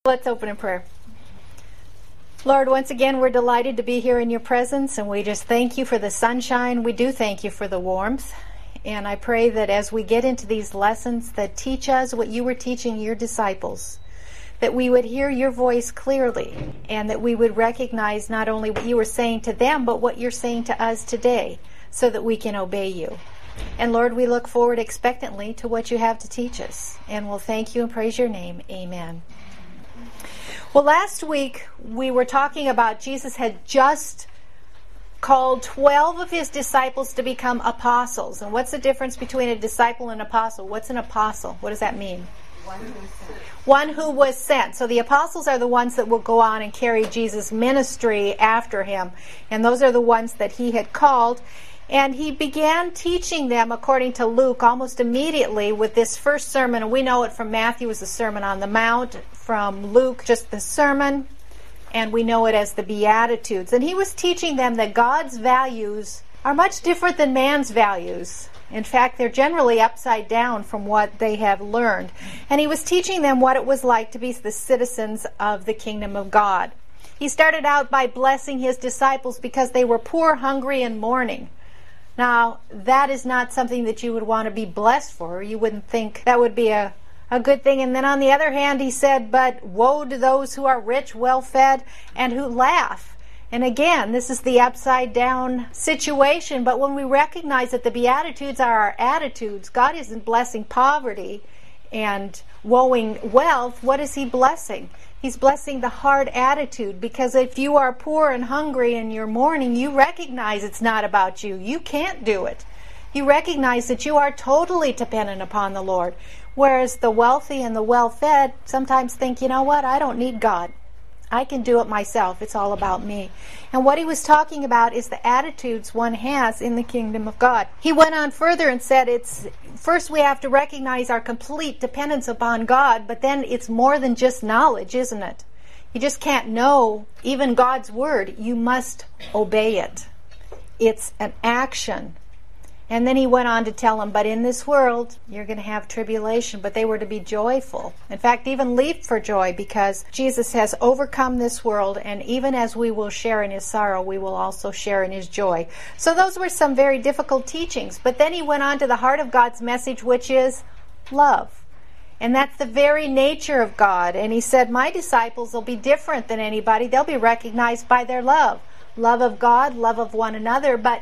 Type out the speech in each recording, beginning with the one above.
Let's open in prayer. Lord, once again, we're delighted to be here in your presence, and we just thank you for the sunshine. We do thank you for the warmth. And I pray that as we get into these lessons that teach us what you were teaching your disciples, that we would hear your voice clearly, and that we would recognize not only what you were saying to them, but what you're saying to us today, so that we can obey you. And Lord, we look forward expectantly to what you have to teach us. And we'll thank you and praise your name. Amen. Well, last week we were talking about Jesus had just called 12 of his disciples to become apostles. And what's the difference between a disciple and an apostle? What's an apostle? What does that mean? One who was sent. So the apostles are the ones that will go on and carry Jesus' ministry after him. And those are the ones that he had called. And he began teaching them, according to Luke, almost immediately with this first sermon. And we know it from Matthew as the Sermon on the Mount, from Luke, just the sermon, and we know it as the Beatitudes. And he was teaching them that God's values are much different than man's values. In fact, they're generally upside down from what they have learned. And he was teaching them what it was like to be the citizens of the kingdom of God. He started out by blessing his disciples because they were poor, hungry, and mourning. Now, that is not something that you would want to be blessed for. You wouldn't think that would be a good thing. And then on the other hand, he said, but woe to those who are rich, well-fed, and who laugh. And again, this is the upside down situation. But when we recognize that the Beatitudes are our attitudes, God isn't blessing poverty and woeing wealth. What is he blessing? He's blessing the heart attitude, because if you are poor and hungry and you're mourning, you recognize it's not about you. You can't do it. You recognize that you are totally dependent upon the Lord. Whereas the wealthy and the well-fed sometimes think, you know what, I don't need God. I can do it myself. It's all about me. And what he was talking about is the attitudes one has in the kingdom of God. He went on further and said first we have to recognize our complete dependence upon God, but then it's more than just knowledge, isn't it? You just can't know even God's word. You must obey it. It's an action. And then he went on to tell them, but in this world, you're going to have tribulation, but they were to be joyful. In fact, even leap for joy, because Jesus has overcome this world, and even as we will share in his sorrow, we will also share in his joy. So those were some very difficult teachings. But then he went on to the heart of God's message, which is love. And that's the very nature of God. And he said, my disciples will be different than anybody. They'll be recognized by their love. Love of God, love of one another, but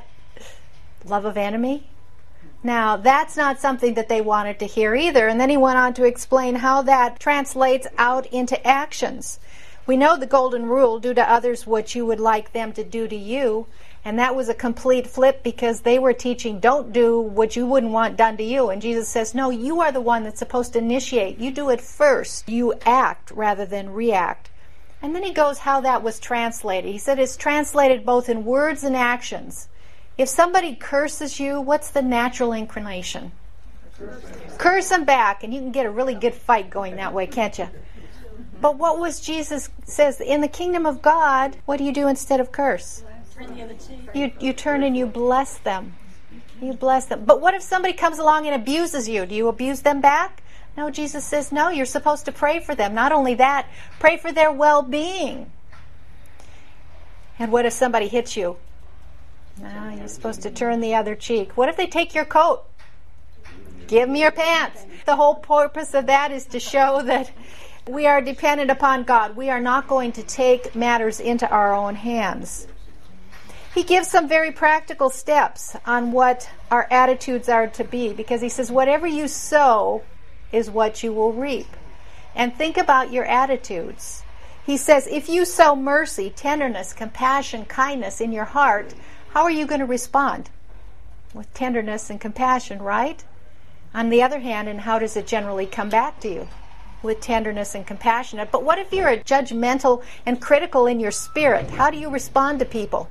love of enemy? Now, that's not something that they wanted to hear either. And then he went on to explain how that translates out into actions. We know the golden rule, do to others what you would like them to do to you. And that was a complete flip, because they were teaching, don't do what you wouldn't want done to you. And Jesus says, no, you are the one that's supposed to initiate. You do it first. You act rather than react. And then he goes how that was translated. He said it's translated both in words and actions. If somebody curses you, what's the natural inclination? Curse them back, and you can get a really good fight going that way, can't you? But what was Jesus says, in the kingdom of God, what do you do instead of curse? You turn and you bless them. You bless them. But what if somebody comes along and abuses you? Do you abuse them back? No, Jesus says, no, you're supposed to pray for them. Not only that, pray for their well-being. And what if somebody hits you? No, you're supposed to turn the other cheek. What if they take your coat? Give them your pants. The whole purpose of that is to show that we are dependent upon God. We are not going to take matters into our own hands. He gives some very practical steps on what our attitudes are to be, because he says, whatever you sow is what you will reap. And think about your attitudes. He says, if you sow mercy, tenderness, compassion, kindness in your heart, how are you going to respond? With tenderness and compassion, right? On the other hand, and how does it generally come back to you? With tenderness and compassion. But what if you're judgmental and critical in your spirit? How do you respond to people?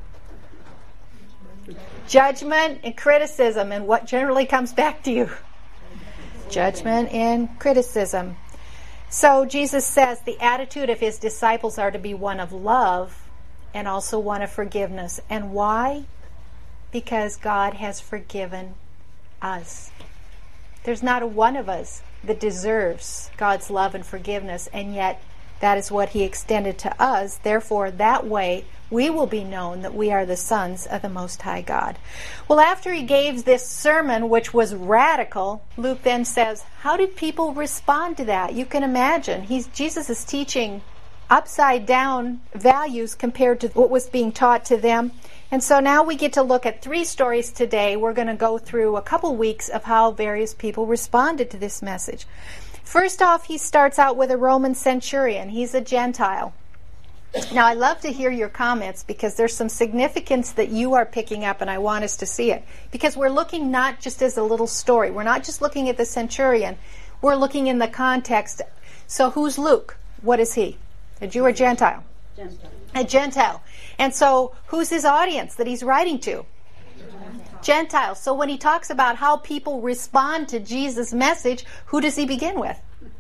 Judgment and criticism. And what generally comes back to you? Judgment and criticism. So Jesus says the attitude of his disciples are to be one of love and also one of forgiveness. And why? Because God has forgiven us. There's not a one of us that deserves God's love and forgiveness, and yet That is what he extended to us. Therefore, that way we will be known that we are the sons of the Most High God. Well, after he gave this sermon, which was radical, Luke then says, how did people respond to that? You can imagine. Jesus is teaching upside down values compared to what was being taught to them. And so now we get to look at 3 stories today. We're going to go through a couple weeks of how various people responded to this message. First off, he starts out with a Roman centurion. He's a Gentile. Now, I love to hear your comments because there's some significance that you are picking up, and I want us to see it. Because we're looking not just as a little story. We're not just looking at the centurion. We're looking in the context. So who's Luke? What is he? A Jew or Gentile? Gentile. A Gentile. And so who's his audience that he's writing to? Gentiles. So when he talks about how people respond to Jesus' message, who does he begin with?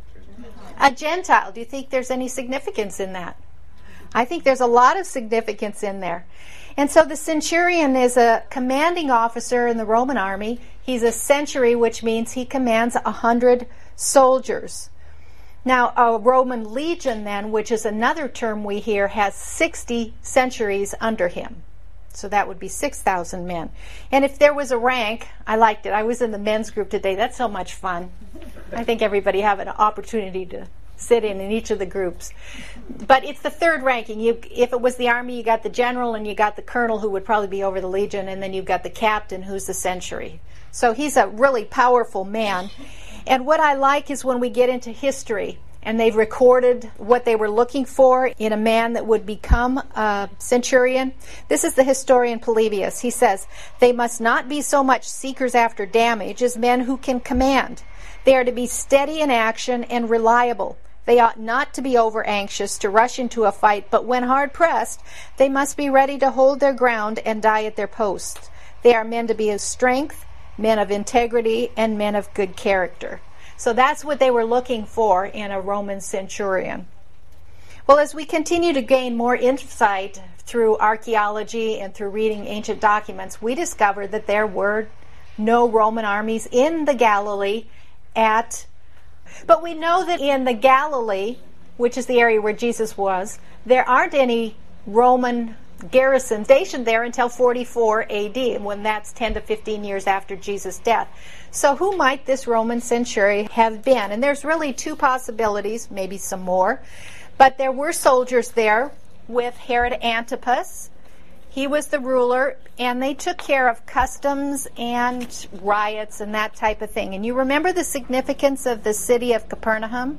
A Gentile. Do you think there's any significance in that? I think there's a lot of significance in there. And so the centurion is a commanding officer in the Roman army. He's a century, which means he commands 100 soldiers. Now, a Roman legion then, which is another term we hear, has 60 centuries under him. So that would be 6,000 men. And if there was a rank, I liked it. I was in the men's group today. That's so much fun. I think everybody have an opportunity to sit in each of the groups. But it's the third ranking. If it was the army, you got the general and you got the colonel, who would probably be over the legion, and then you've got the captain, who's the century. So he's a really powerful man. And what I like is when we get into history, and they've recorded what they were looking for in a man that would become a centurion. This is the historian Polybius. He says, they must not be so much seekers after damage as men who can command. They are to be steady in action and reliable. They ought not to be over anxious to rush into a fight, but when hard pressed, they must be ready to hold their ground and die at their posts. They are men to be of strength, men of integrity, and men of good character. So that's what they were looking for in a Roman centurion. Well, as we continue to gain more insight through archaeology and through reading ancient documents, we discovered that there were no Roman armies in the Galilee but we know that in the Galilee, which is the area where Jesus was, there aren't any Roman garrison stationed there until 44 AD, when that's 10 to 15 years after Jesus' death. So who might this Roman centurion have been? And there's really 2 possibilities, maybe some more. But there were soldiers there with Herod Antipas. He was the ruler, and they took care of customs and riots and that type of thing. And you remember the significance of the city of Capernaum?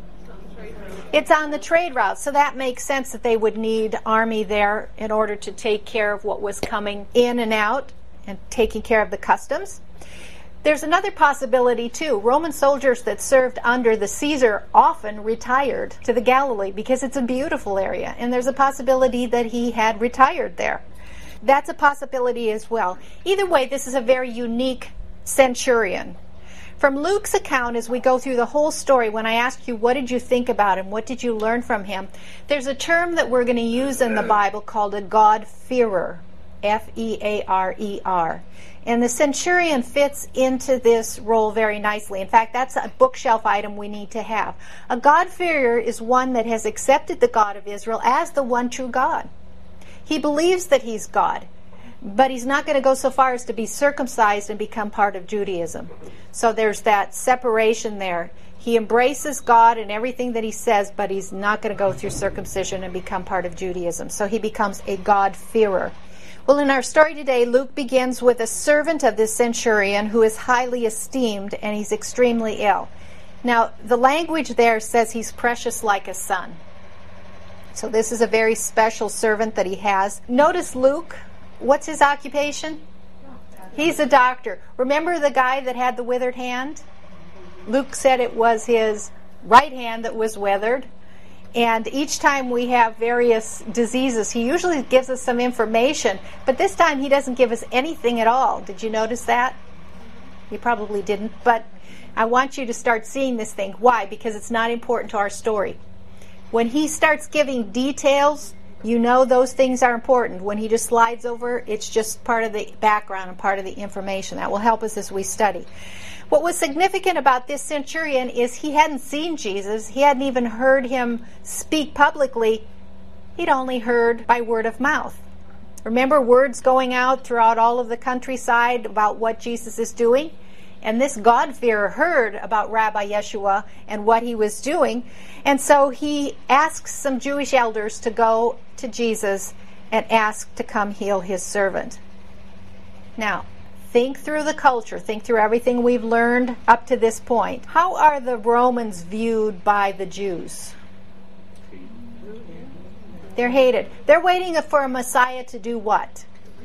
It's on the trade route, so that makes sense that they would need army there in order to take care of what was coming in and out and taking care of the customs. There's another possibility too. Roman soldiers that served under the Caesar often retired to the Galilee because it's a beautiful area, and there's a possibility that he had retired there. That's a possibility as well. Either way, this is a very unique centurion. From Luke's account, as we go through the whole story, when I asked you, what did you think about him? What did you learn from him? There's a term that we're going to use in the Bible called a God-fearer, F-E-A-R-E-R. And the centurion fits into this role very nicely. In fact, that's a bookshelf item we need to have. A God-fearer is one that has accepted the God of Israel as the one true God. He believes that he's God, but he's not going to go so far as to be circumcised and become part of Judaism. So there's that separation there. He embraces God and everything that he says, but he's not going to go through circumcision and become part of Judaism. So he becomes a God-fearer. Well, in our story today, Luke begins with a servant of this centurion who is highly esteemed, and he's extremely ill. Now, the language there says he's precious like a son. So this is a very special servant that he has. Notice Luke. What's his occupation? He's a doctor. Remember the guy that had the withered hand? Luke said it was his right hand that was withered. And each time we have various diseases, he usually gives us some information. But this time he doesn't give us anything at all. Did you notice that? You probably didn't. But I want you to start seeing this thing. Why? Because it's not important to our story. When he starts giving details, you know those things are important. When he just slides over, it's just part of the background and part of the information. That will help us as we study. What was significant about this centurion is he hadn't seen Jesus. He hadn't even heard him speak publicly. He'd only heard by word of mouth. Remember, words going out throughout all of the countryside about what Jesus is doing? And this God-fearer heard about Rabbi Yeshua and what he was doing. And so he asks some Jewish elders to go to Jesus and ask to come heal his servant. Now, think through the culture. Think through everything we've learned up to this point. How are the Romans viewed by the Jews? They're hated. They're waiting for a Messiah to do what?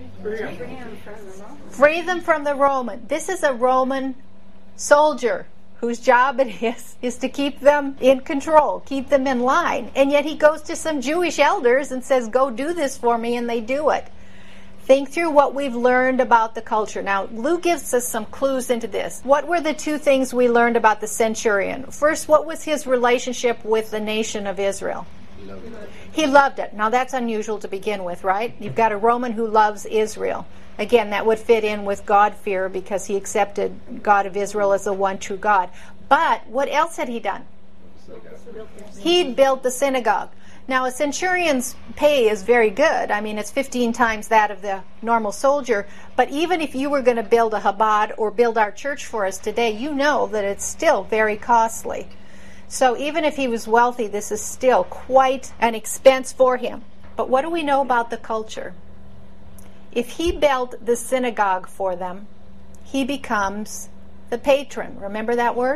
Free them from the Roman. This is a Roman soldier whose job it is to keep them in control, keep them in line. And yet he goes to some Jewish elders and says, go do this for me, and they do it. Think through what we've learned about the culture. Now, Luke gives us some clues into this. What were the two things we learned about the centurion? First, what was his relationship with the nation of Israel? He loved it. Now, that's unusual to begin with, right? You've got a Roman who loves Israel. Again, that would fit in with God-fear because he accepted God of Israel as the one true God. But what else had he done? He'd built the synagogue. Now, a centurion's pay is very good. I mean, it's 15 times that of the normal soldier. But even if you were going to build a Chabad or build our church for us today, you know that it's still very costly. So even if he was wealthy, this is still quite an expense for him. But what do we know about the culture? If he built the synagogue for them, he becomes the patron. Remember that word?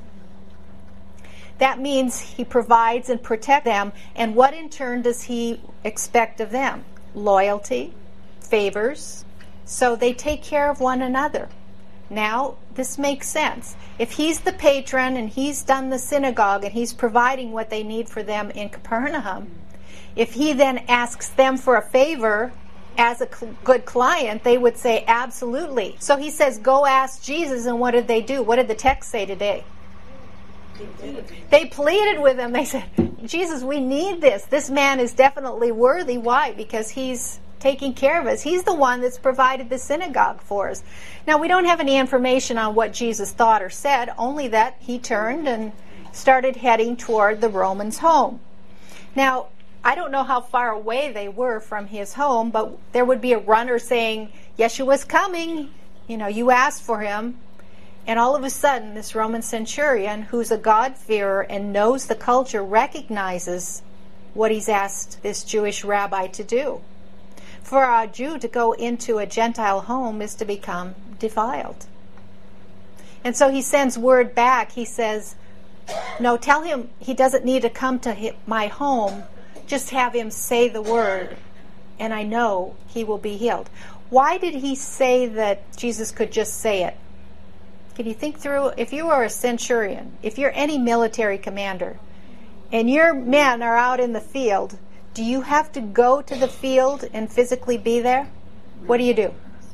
That means he provides and protects them. And what in turn does he expect of them? Loyalty, favors. So they take care of one another. Now, this makes sense. If he's the patron and he's done the synagogue and he's providing what they need for them in Capernaum, if he then asks them for a favor as a good client, they would say absolutely. So he says, go ask Jesus, and what did they do? What did the text say today? They pleaded with him. They said, Jesus, we need this. This man is definitely worthy. Why? Because he's taking care of us. He's the one that's provided the synagogue for us. Now, we don't have any information on what Jesus thought or said, only that he turned and started heading toward the Romans' home. Now, I don't know how far away they were from his home, but there would be a runner saying, Yeshua's coming. You know, you asked for him. And all of a sudden, this Roman centurion, who's a God-fearer and knows the culture, recognizes what he's asked this Jewish rabbi to do. For a Jew to go into a Gentile home is to become defiled. And so he sends word back. He says, no, tell him he doesn't need to come to my home. Just have him say the word, and I know he will be healed. Why did he say that Jesus could just say it? Can you think through, if you are a centurion, if you're any military commander, and your men are out in the field, do you have to go to the field and physically be there? What do?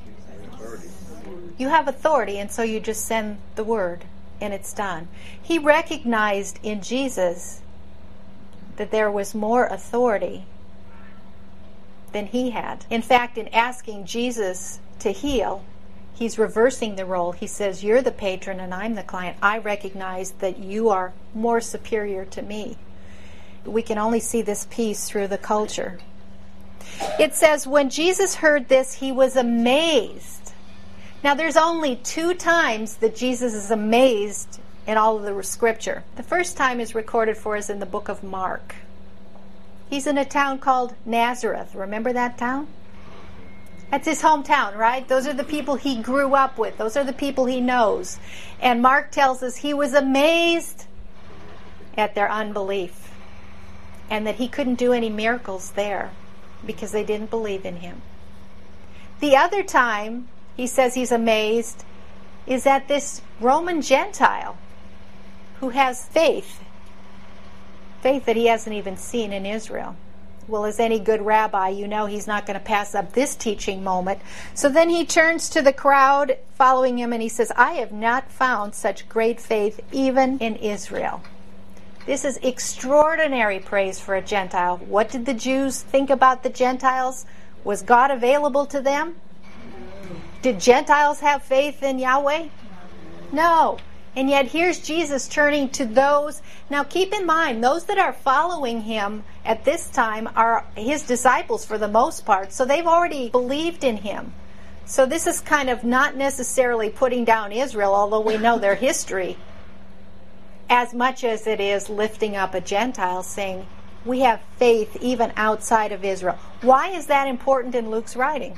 You have authority, and so you just send the word, and it's done. He recognized in Jesus that there was more authority than he had. In fact, in asking Jesus to heal, he's reversing the role. He says, you're the patron and I'm the client. I recognize that you are more superior to me. We can only see this piece through the culture. It says, when Jesus heard this, he was amazed. Now, there's only 2 times that Jesus is amazed in all of the scripture. The first time is recorded for us in the book of Mark. He's in a town called Nazareth. Remember that town? That's his hometown, right? Those are the people he grew up with. Those are the people he knows. And Mark tells us he was amazed at their unbelief and that he couldn't do any miracles there because they didn't believe in him. The other time he says he's amazed is at this Roman Gentile who has faith that he hasn't even seen in Israel. Well, as any good rabbi, you know he's not going to pass up this teaching moment. So then he turns to the crowd following him and he says, I have not found such great faith even in Israel. This is extraordinary praise for a Gentile. What did the Jews think about the Gentiles? Was God available to them? Did Gentiles have faith in Yahweh? No. And yet here's Jesus turning to those. Now keep in mind, those that are following him at this time are his disciples for the most part. So they've already believed in him. So this is kind of not necessarily putting down Israel, although we know their history, as much as it is lifting up a Gentile, saying, we have faith even outside of Israel. Why is that important in Luke's writing?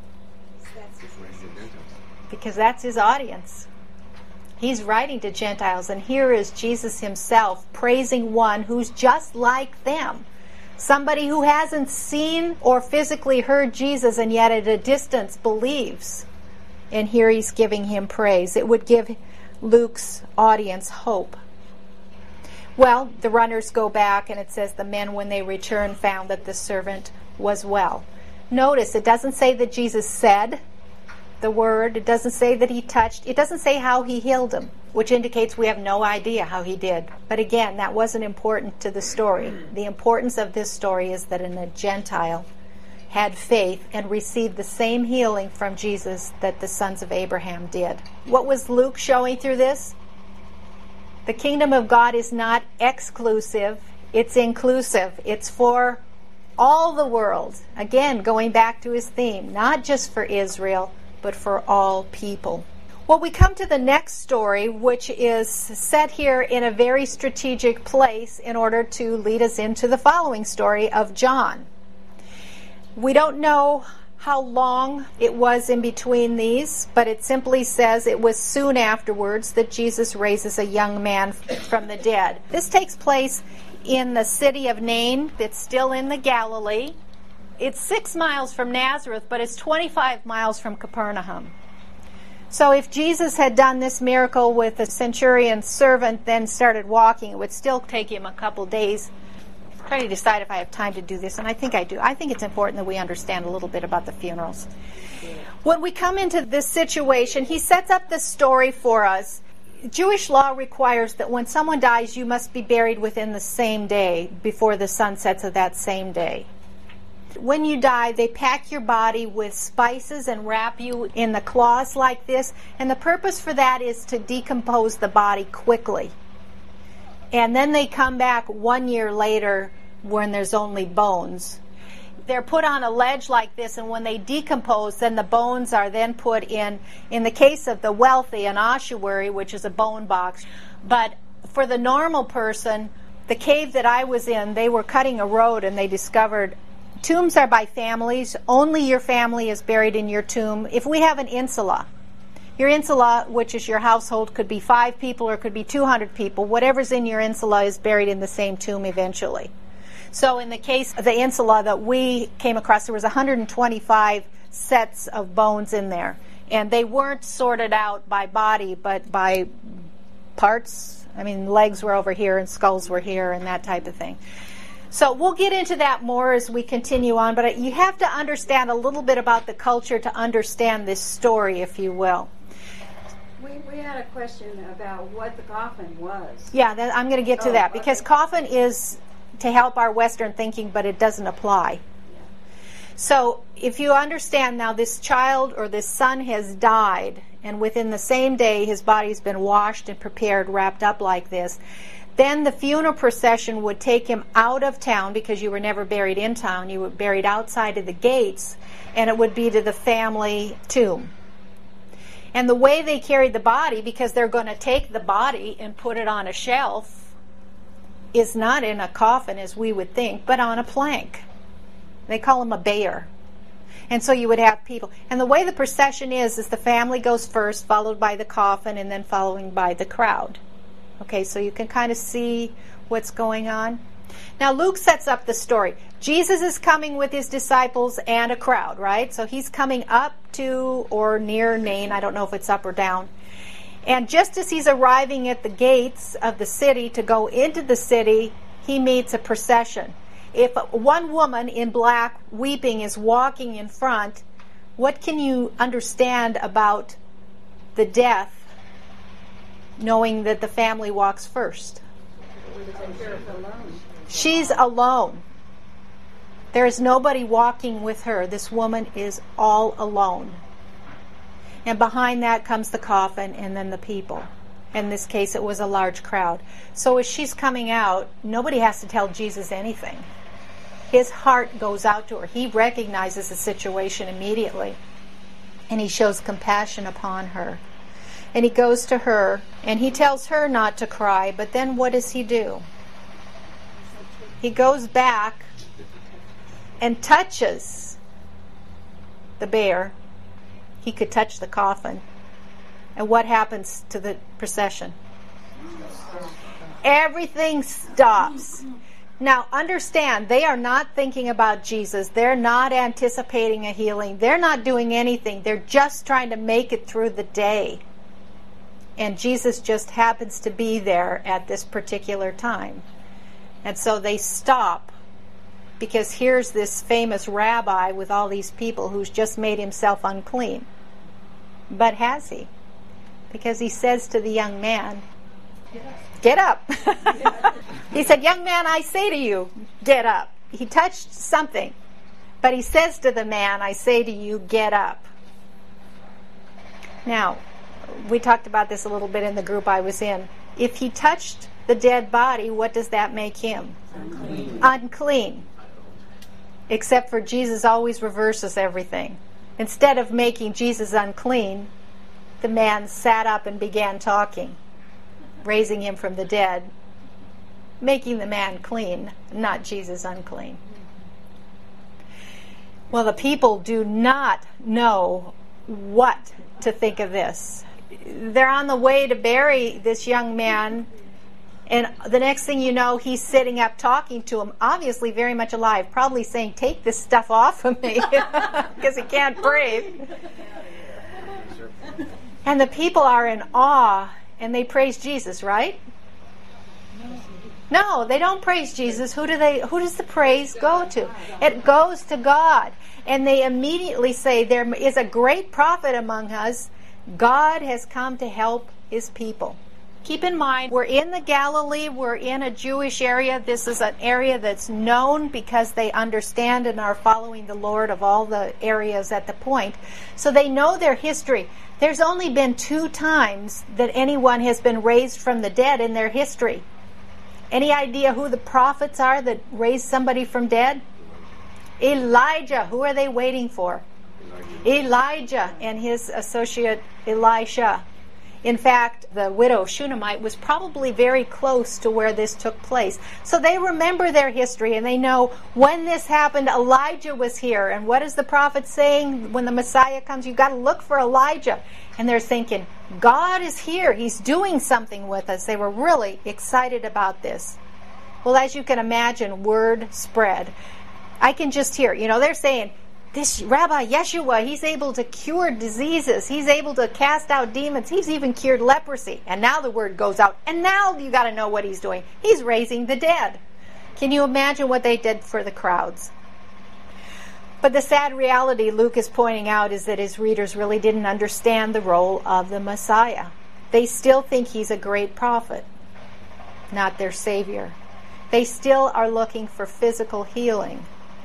Because that's his audience. He's writing to Gentiles, and here is Jesus himself praising one who's just like them. Somebody who hasn't seen or physically heard Jesus and yet at a distance believes. And here he's giving him praise. It would give Luke's audience hope. Well, the runners go back, and it says the men, when they returned, found that the servant was well. Notice, it doesn't say that Jesus said the word. It doesn't say that he touched. It doesn't say how he healed him, which indicates we have no idea how he did. But again, that wasn't important to the story. The importance of this story is that a Gentile had faith and received the same healing from Jesus that the sons of Abraham did. What was Luke showing through this? The kingdom of God is not exclusive, it's inclusive. It's for all the world. Again, going back to his theme, not just for Israel, but for all people. Well, we come to the next story, which is set here in a very strategic place in order to lead us into the following story of John. We don't know how long it was in between these, but it simply says it was soon afterwards that Jesus raises a young man from the dead. This takes place in the city of Nain. It's still in the Galilee. It's 6 miles from Nazareth, but it's 25 miles from Capernaum. So if Jesus had done this miracle with the centurion's servant, then started walking, it would still take him a couple days. I'm trying to decide if I have time to do this, and I think I do. I think it's important that we understand a little bit about the funerals. When we come into this situation, he sets up this story for us. Jewish law requires that when someone dies, you must be buried within the same day, before the sun sets of that same day. When you die, they pack your body with spices and wrap you in the cloths like this. And the purpose for that is to decompose the body quickly. And then they come back 1 year later when there's only bones. They're put on a ledge like this, and when they decompose, then the bones are then put in the case of the wealthy, an ossuary, which is a bone box. But for the normal person, the cave that I was in, they were cutting a road, and they discovered tombs are by families. Only your family is buried in your tomb. If we have an insula, your insula, which is your household, could be 5 people or it could be 200 people. Whatever's in your insula is buried in the same tomb eventually. So in the case of the insula that we came across, there was 125 sets of bones in there. And they weren't sorted out by body, but by parts. I mean, legs were over here and skulls were here and that type of thing. So we'll get into that more as we continue on, but you have to understand a little bit about the culture to understand this story, if you will. We had a question about what the coffin was. Yeah, I'm going to get to that, because coffin is to help our Western thinking, but it doesn't apply. Yeah. So if you understand now, this child or this son has died, and within the same day his body's been washed and prepared, wrapped up like this. Then the funeral procession would take him out of town, because you were never buried in town. You were buried outside of the gates, and it would be to the family tomb. And the way they carried the body, because they're going to take the body and put it on a shelf, is not in a coffin as we would think, but on a plank. They call them a bier. And so you would have people. And the way the procession is the family goes first, followed by the coffin, and then following by the crowd. Okay, so you can kind of see what's going on. Now Luke sets up the story. Jesus is coming with his disciples and a crowd, right? So he's coming up to or near Nain. I don't know if it's up or down. And just as he's arriving at the gates of the city to go into the city, he meets a procession. If one woman in black weeping is walking in front, what can you understand about the death, knowing that the family walks first? She's alone. There is nobody walking with her. This woman is all alone. And behind that comes the coffin and then the people. In this case, it was a large crowd. So as she's coming out, nobody has to tell Jesus anything. His heart goes out to her. He recognizes the situation immediately. And he shows compassion upon her. And he goes to her, and he tells her not to cry, but then what does he do? He goes back and touches the bear. He could touch the coffin. And what happens to the procession? Everything stops. Now, understand, they are not thinking about Jesus. They're not anticipating a healing. They're not doing anything. They're just trying to make it through the day. And Jesus just happens to be there at this particular time. And so they stop, because here's this famous rabbi with all these people who's just made himself unclean. But has he? Because he says to the young man, get up. He said, young man, I say to you, get up. He touched something. But he says to the man, I say to you, get up. Now, we talked about this a little bit in the group I was in. If he touched the dead body, what does that make him? Unclean. Except for Jesus always reverses everything. Instead of making Jesus unclean, the man sat up and began talking, raising him from the dead, making the man clean, not Jesus unclean. Well, the people do not know what to think of this. They're on the way to bury this young man, and the next thing you know, he's sitting up talking to him, obviously very much alive, probably saying, take this stuff off of me, because he can't breathe. And the people are in awe, and they praise Jesus, right? No, they don't praise Jesus. Who does the praise go to? It goes to God. And they immediately say, there is a great prophet among us. God has come to help his people. Keep in mind, we're in the Galilee. We're in a Jewish area. This is an area that's known because they understand and are following the Lord of all the areas at the point. So they know their history. There's only been 2 times that anyone has been raised from the dead in their history. Any idea who the prophets are that raised somebody from dead? Elijah. Who are they waiting for? Elijah and his associate Elisha. In fact, the widow Shunammite was probably very close to where this took place. So they remember their history, and they know when this happened, Elijah was here. And what is the prophet saying? When the Messiah comes, you've got to look for Elijah. And they're thinking, God is here. He's doing something with us. They were really excited about this. Well, as you can imagine, word spread. I can just hear, they're saying, this Rabbi Yeshua, he's able to cure diseases. He's able to cast out demons. He's even cured leprosy. And now the word goes out. And now you got to know what he's doing. He's raising the dead. Can you imagine what they did for the crowds? But the sad reality Luke is pointing out is that his readers really didn't understand the role of the Messiah. They still think he's a great prophet, not their Savior. They still are looking for physical healing.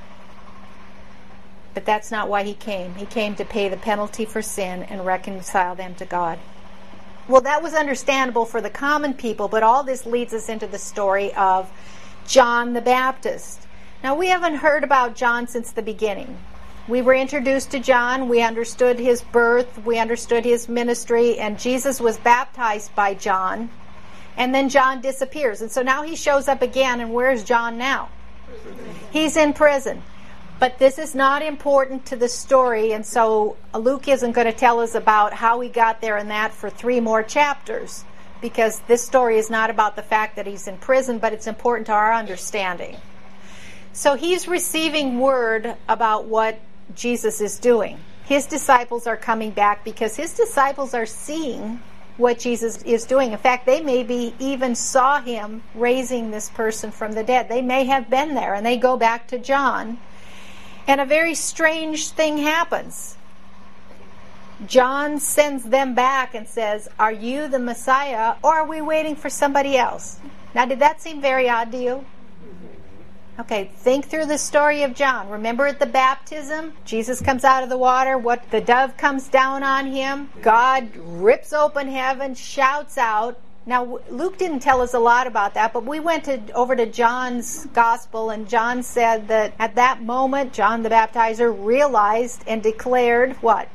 But that's not why he came. He came to pay the penalty for sin and reconcile them to God. Well, that was understandable for the common people, but all this leads us into the story of John the Baptist. Now, we haven't heard about John since the beginning. We were introduced to John. We understood his birth. We understood his ministry. And Jesus was baptized by John. And then John disappears. And so now he shows up again. And where's John now? He's in prison. But this is not important to the story, and so Luke isn't going to tell us about how he got there and that for 3 more chapters, because this story is not about the fact that he's in prison, but it's important to our understanding. So he's receiving word about what Jesus is doing. His disciples are coming back because his disciples are seeing what Jesus is doing. In fact, they maybe even saw him raising this person from the dead. They may have been there, and they go back to John. And a very strange thing happens. John sends them back and says, are you the Messiah, or are we waiting for somebody else? Now, did that seem very odd to you? Okay, think through the story of John. Remember at the baptism, Jesus comes out of the water, the dove comes down on him, God rips open heaven, shouts out. Now, Luke didn't tell us a lot about that, but we went over to John's gospel, and John said that at that moment, John the Baptizer realized and declared what?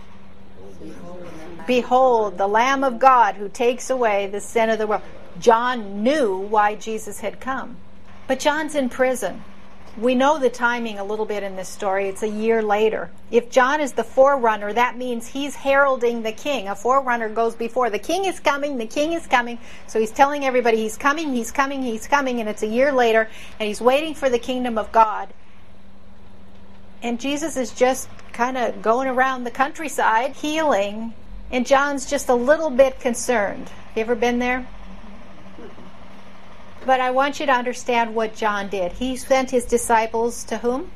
Behold, the Lamb of God who takes away the sin of the world. John knew why Jesus had come. But John's in prison. We know the timing a little bit in this story. It's a year later. If John is the forerunner, that means he's heralding the king. A forerunner goes before. The king is coming, the king is coming. So he's telling everybody he's coming, he's coming, he's coming, and it's a year later, and he's waiting for the kingdom of God. And Jesus is just kind of going around the countryside, healing, and John's just a little bit concerned. You ever been there? But I want you to understand what John did. He sent his disciples to whom?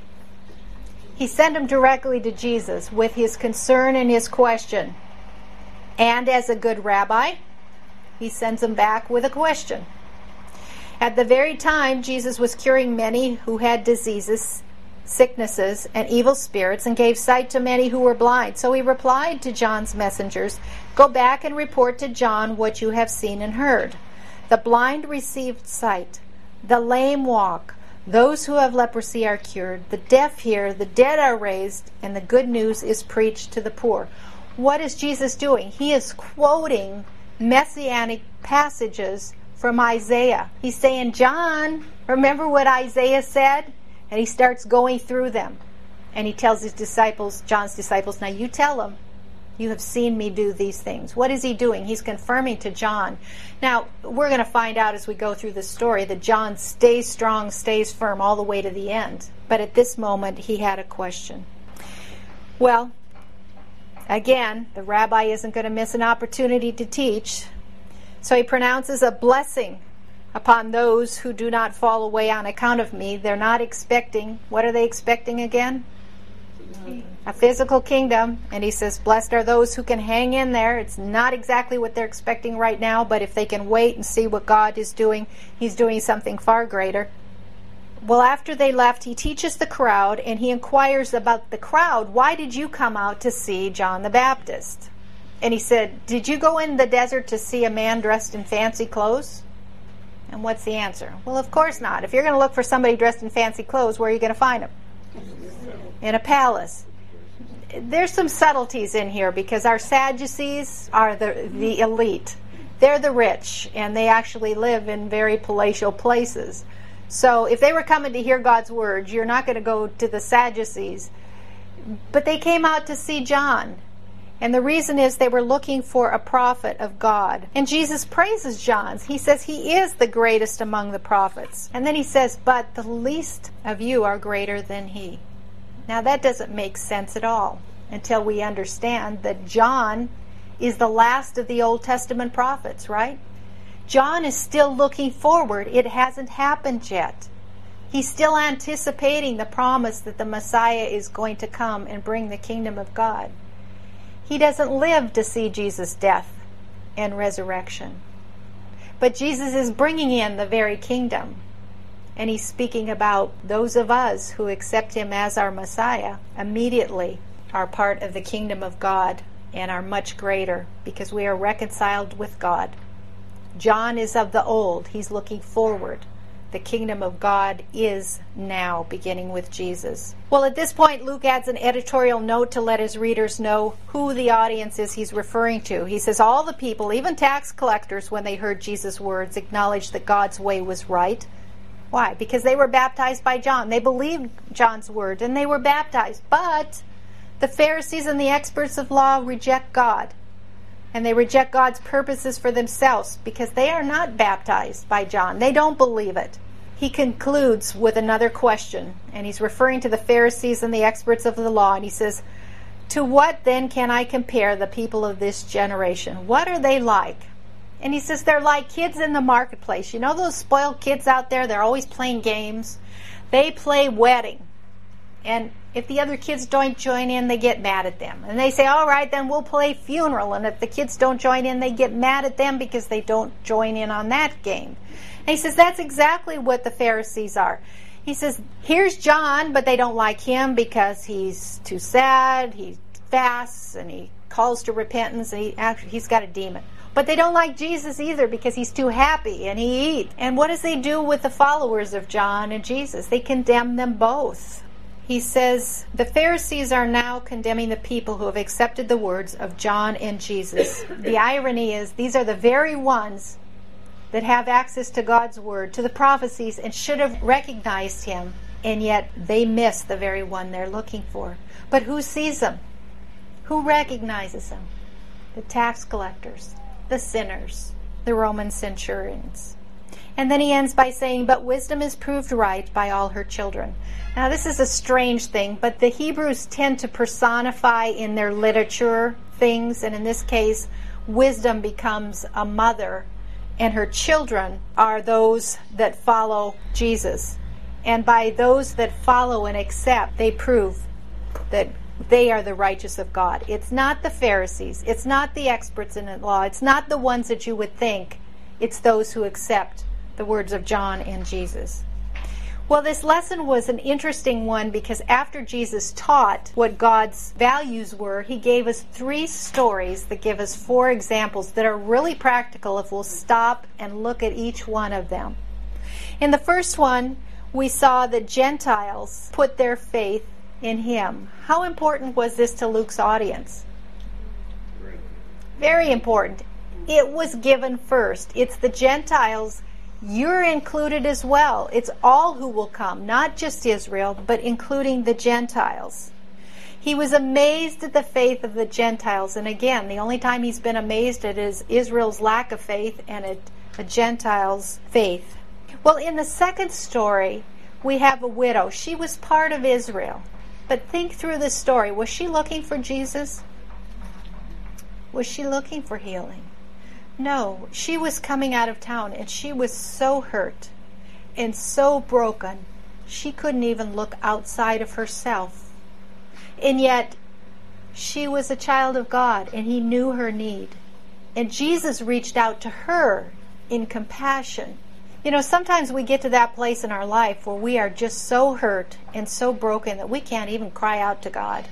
He sent them directly to Jesus with his concern and his question. And as a good rabbi, he sends them back with a question. At the very time Jesus was curing many who had diseases, sicknesses, and evil spirits, and gave sight to many who were blind. So he replied to John's messengers, "Go back and report to John what you have seen and heard. The blind received sight, the lame walk, those who have leprosy are cured, the deaf hear, the dead are raised, and the good news is preached to the poor." What is Jesus doing? He is quoting messianic passages from Isaiah. He's saying, John, remember what Isaiah said? And he starts going through them. And he tells his disciples, John's disciples, now you tell them, you have seen me do these things. What is he doing? He's confirming to John. Now, we're going to find out as we go through the story that John stays strong, stays firm all the way to the end. But at this moment, he had a question. Well, again, the rabbi isn't going to miss an opportunity to teach. So he pronounces a blessing upon those who do not fall away on account of me. They're not expecting, what are they expecting again? A physical kingdom. And he says, blessed are those who can hang in there. It's not exactly what they're expecting right now, but if they can wait and see what God is doing, he's doing something far greater. Well, after they left, he teaches the crowd, and he inquires about the crowd. Why did you come out to see John the Baptist? And he said, did you go in the desert to see a man dressed in fancy clothes? And what's the answer? Well, of course not. If you're going to look for somebody dressed in fancy clothes, where are you going to find him? In a palace. There's some subtleties in here because our Sadducees are the elite. They're the rich, and they actually live in very palatial places. So if they were coming to hear God's words, you're not going to go to the Sadducees. But they came out to see John. And the reason is they were looking for a prophet of God. And Jesus praises John. He says he is the greatest among the prophets. And then he says, but the least of you are greater than he. Now that doesn't make sense at all until we understand that John is the last of the Old Testament prophets, right? John is still looking forward. It hasn't happened yet. He's still anticipating the promise that the Messiah is going to come and bring the kingdom of God. He doesn't live to see Jesus' death and resurrection. But Jesus is bringing in the very kingdom. And he's speaking about those of us who accept him as our Messiah immediately are part of the kingdom of God and are much greater because we are reconciled with God. John is of the old. He's looking forward. The kingdom of God is now, beginning with Jesus. Well, at this point, Luke adds an editorial note to let his readers know who the audience is he's referring to. He says, all the people, even tax collectors, when they heard Jesus' words, acknowledged that God's way was right. Why? Because they were baptized by John. They believed John's word, and they were baptized. But the Pharisees and the experts of law reject God. And they reject God's purposes for themselves because they are not baptized by John. They don't believe it. He concludes with another question, and he's referring to the Pharisees and the experts of the law, and he says, to what then can I compare the people of this generation? What are they like? And he says they're like kids in the marketplace. You know those spoiled kids out there? They're always playing games. They play wedding. And if the other kids don't join in, they get mad at them. And they say, all right, then we'll play funeral. And if the kids don't join in, they get mad at them because they don't join in on that game. And he says that's exactly what the Pharisees are. He says, here's John, but they don't like him because he's too sad, he fasts, and he calls to repentance, and he's got a demon. But they don't like Jesus either because he's too happy and he eats. And what does they do with the followers of John and Jesus? They condemn them both. He says, the Pharisees are now condemning the people who have accepted the words of John and Jesus. The irony is, these are the very ones that have access to God's word, to the prophecies, and should have recognized him, and yet they miss the very one they're looking for. But who sees him? Who recognizes him? The tax collectors, the sinners, the Roman centurions. And then he ends by saying, but wisdom is proved right by all her children. Now this is a strange thing, but the Hebrews tend to personify in their literature things, and in this case, wisdom becomes a mother, and her children are those that follow Jesus. And by those that follow and accept, they prove that they are the righteous of God. It's not the Pharisees. It's not the experts in the law. It's not the ones that you would think. It's those who accept the words of John and Jesus. Well, this lesson was an interesting one because after Jesus taught what God's values were, he gave us 3 stories that give us 4 examples that are really practical if we'll stop and look at each one of them. In the first one, we saw that Gentiles put their faith in him. How important was this to Luke's audience? Very important. It was given first. It's the Gentiles. You're included as well. It's all who will come, not just Israel, but including the Gentiles. He was amazed at the faith of the Gentiles. And again, the only time he's been amazed at is Israel's lack of faith and at a Gentile's faith. Well, in the second story, we have a widow. She was part of Israel. But think through this story. Was she looking for Jesus? Was she looking for healing? No, she was coming out of town and she was so hurt and so broken, she couldn't even look outside of herself. And yet, she was a child of God and he knew her need. And Jesus reached out to her in compassion. You know, sometimes we get to that place in our life where we are just so hurt and so broken that we can't even cry out to God.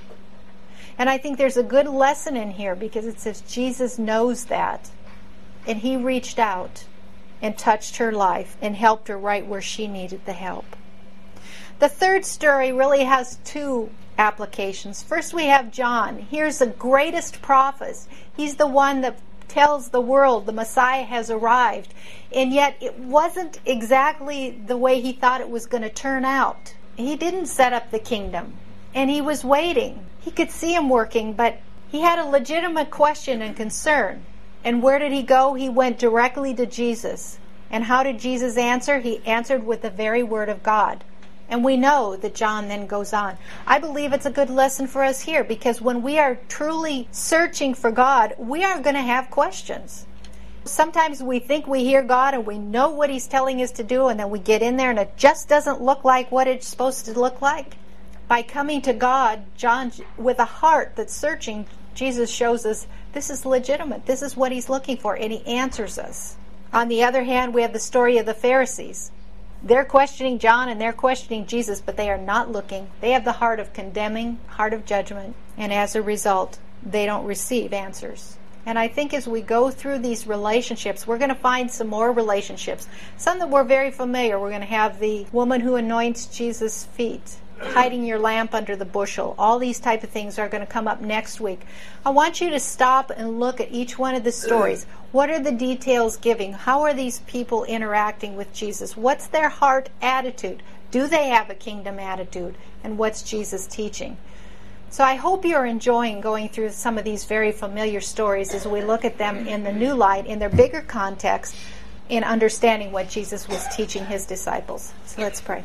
And I think there's a good lesson in here because it says Jesus knows that. And he reached out and touched her life and helped her right where she needed the help. The third story really has 2 applications. First, we have John. Here's the greatest prophet. He's the one that tells the world the Messiah has arrived. And yet it wasn't exactly the way he thought it was going to turn out. He didn't set up the kingdom. And he was waiting. He could see him working, but he had a legitimate question and concern. And where did he go? He went directly to Jesus. And how did Jesus answer? He answered with the very word of God. And we know that John then goes on. I believe it's a good lesson for us here because when we are truly searching for God, we are going to have questions. Sometimes we think we hear God and we know what he's telling us to do, and then we get in there and it just doesn't look like what it's supposed to look like. By coming to God, John, with a heart that's searching, Jesus shows us this is legitimate. This is what he's looking for, and he answers us. On the other hand, we have the story of the Pharisees. They're questioning John and they're questioning Jesus, but they are not looking. They have the heart of condemning, heart of judgment, and as a result, they don't receive answers. And I think as we go through these relationships, we're going to find some more relationships. Some that we're very familiar. We're going to have the woman who anoints Jesus' feet, hiding your lamp under the bushel. All these type of things are going to come up next week. I want you to stop and look at each one of the stories. What are the details giving? How are these people interacting with Jesus? What's their heart attitude? Do they have a kingdom attitude? And what's Jesus teaching? So I hope you're enjoying going through some of these very familiar stories as we look at them in the new light, in their bigger context, in understanding what Jesus was teaching his disciples. So let's pray.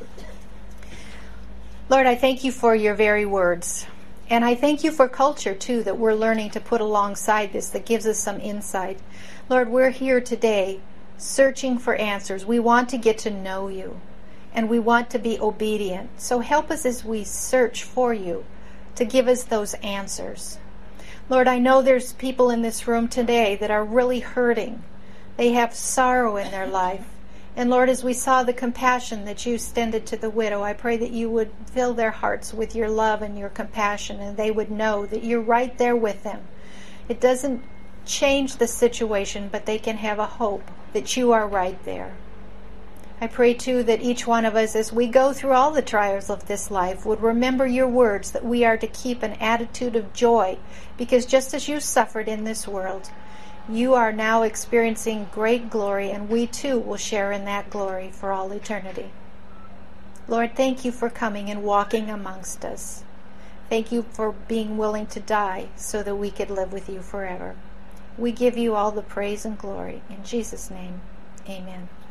Lord, I thank you for your very words. And I thank you for culture, too, that we're learning to put alongside this, that gives us some insight. Lord, we're here today searching for answers. We want to get to know you, and we want to be obedient. So help us as we search for you to give us those answers. Lord, I know there's people in this room today that are really hurting. They have sorrow in their life. And Lord, as we saw the compassion that you extended to the widow, I pray that you would fill their hearts with your love and your compassion, and they would know that you're right there with them. It doesn't change the situation, but they can have a hope that you are right there. I pray too that each one of us, as we go through all the trials of this life, would remember your words that we are to keep an attitude of joy, because just as you suffered in this world, you are now experiencing great glory, and we too will share in that glory for all eternity. Lord, thank you for coming and walking amongst us. Thank you for being willing to die so that we could live with you forever. We give you all the praise and glory. In Jesus' name, amen.